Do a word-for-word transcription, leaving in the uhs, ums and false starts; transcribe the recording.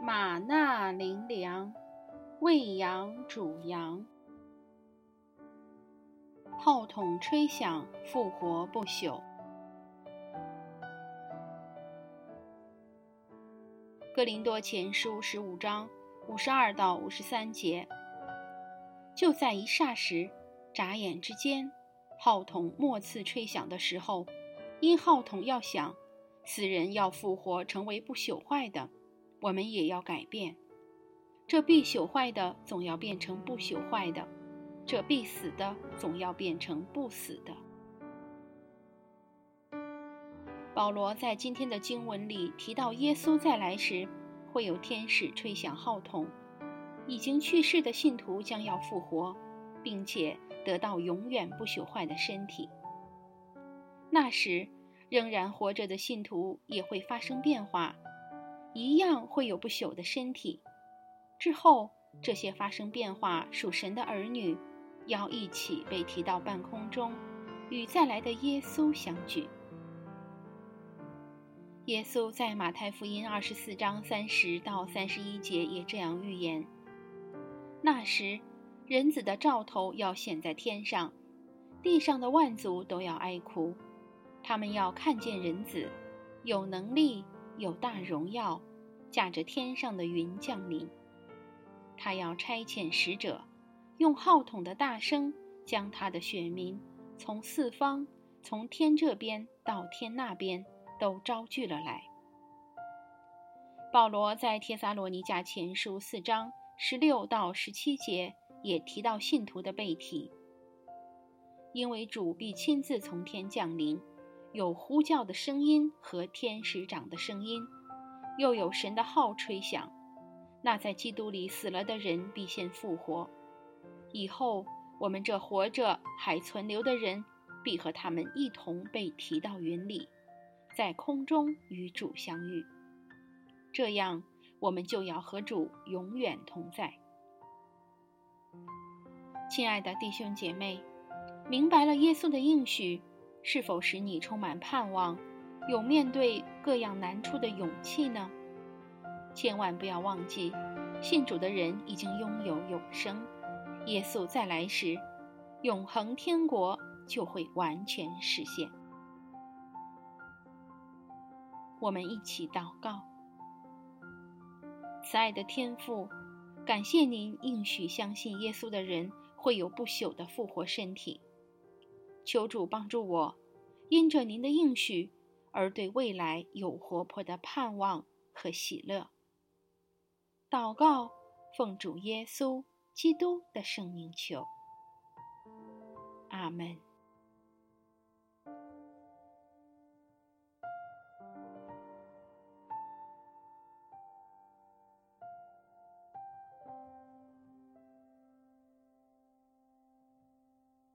马纳灵粮，喂羊煮羊。号筒吹响，复活不朽。哥林多前书十五章五十二到五十三节。就在一霎时，眨眼之间，号筒末次吹响的时候，因号筒要响，死人要复活成为不朽坏的，我们也要改变。这必朽坏的总要变成不朽坏的，这必死的总要变成不死的。保罗在今天的经文里提到耶稣再来时，会有天使吹响号筒，已经去世的信徒将要复活，并且得到永远不朽坏的身体。那时仍然活着的信徒也会发生变化，一样会有不朽的身体。之后这些发生变化属神的儿女要一起被提到半空中，与再来的耶稣相聚。耶稣在马太福音二十四章三十到三十一节也这样预言：那时，人子的兆头要显在天上，地上的万族都要哀哭。他们要看见人子，有能力，有大荣耀，驾着天上的云降临。他要差遣使者，用号筒的大声，将他的选民从四方，从天这边到天那边都招聚了来。保罗在帖撒罗尼迦前书四章十六到十七节也提到信徒的被提，因为主必亲自从天降临，有呼叫的声音和天使长的声音，又有神的号吹响。那在基督里死了的人必先复活，以后我们这活着还存留的人必和他们一同被提到云里，在空中与主相遇。这样我们就要和主永远同在。亲爱的弟兄姐妹，明白了耶稣的应许，是否使你充满盼望，有面对各样难处的勇气呢？千万不要忘记，信主的人已经拥有永生，耶稣再来时，永恒天国就会完全实现。我们一起祷告。慈爱的天父，感谢您应许相信耶稣的人会有不朽的复活身体。求主帮助我，因着您的应许而对未来有活泼的盼望和喜乐。祷告，奉主耶稣基督的圣名求。阿们。